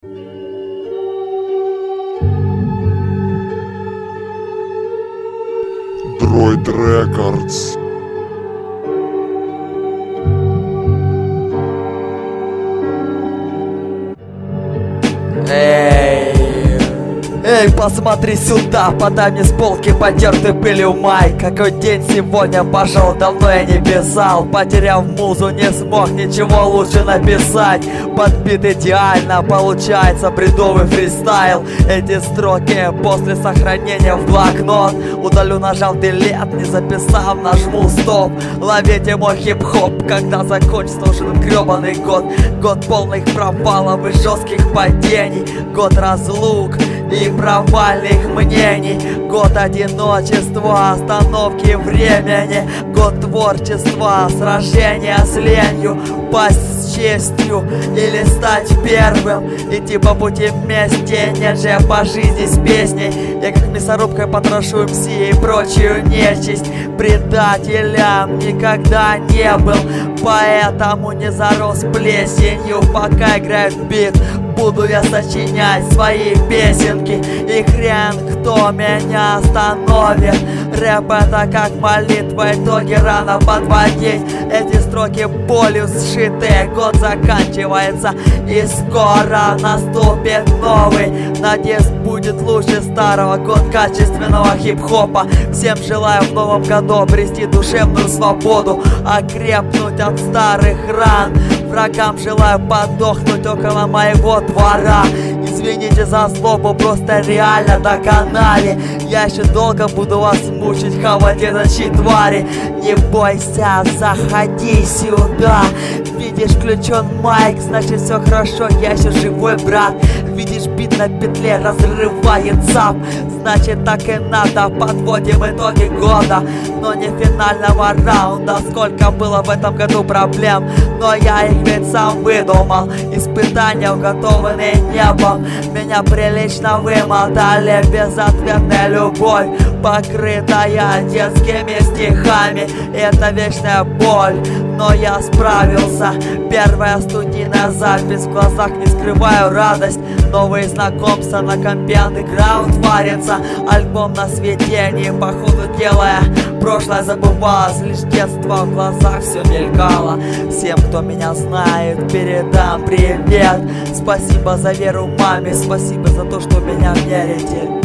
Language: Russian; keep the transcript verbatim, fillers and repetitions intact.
Droid Records. Эй, эй, посмотри сюда, подай мне с полки потертый пылью май. Какой день сегодня пошел, давно я не писал. Потеряв музу, не смог ничего лучше написать. Подбит идеально, получается бредовый фристайл. Эти строки после сохранения в блокнот. Удалю, нажал delete, не записав, нажму стоп. Ловите мой хип-хоп, когда закончится нужен гребаный год. Год полных провалов и жестких падений. Год разлук и провальных мнений. Год одиночества, остановки времени. Год творчества, сражения с ленью. Пасть с честью или стать первым. Идти по пути вместе, нет же по жизни с песней. Я как мясорубкой потрошу эм си и прочую нечисть. Предателем никогда не был, поэтому не зарос плесенью. Пока играет бит, буду я сочинять свои песенки. И хрен кто меня остановит. Рэп это как молитва, итоги рано подводить. Эти строки болью сшитые. Год заканчивается и скоро наступит новый. Надеюсь, будет лучше старого. Год качественного хип-хопа. Всем желаю в новом году обрести душевную свободу, окрепнуть от старых ран. Врагам желаю подохнуть около моего двора. Извините за злобу, просто реально доконали. Я еще долго буду вас мучить, хаватедочи твари. Не бойся, заходи сюда. Видишь, включен майк, значит все хорошо, я еще живой, брат. Видишь, бит на петле разрывает цап, значит так и надо. Подводим итоги года, но не финального раунда. Сколько было в этом году проблем, но я их ведь сам выдумал. Испытания уготованные небом меня прилично вымотали. Безответная любовь, покрытая детскими стихами. Это вечная боль, но я справился. Первая студийная запись, в глазах не скрываю радость. Новые знакомства на компе, андеграунд варится. Альбом на сведении, по ходу делая прошлое забывалось. Лишь детство, в глазах все мелькало. Всем, кто меня знает, передам привет. Спасибо за веру маме, спасибо за то, что меня верите.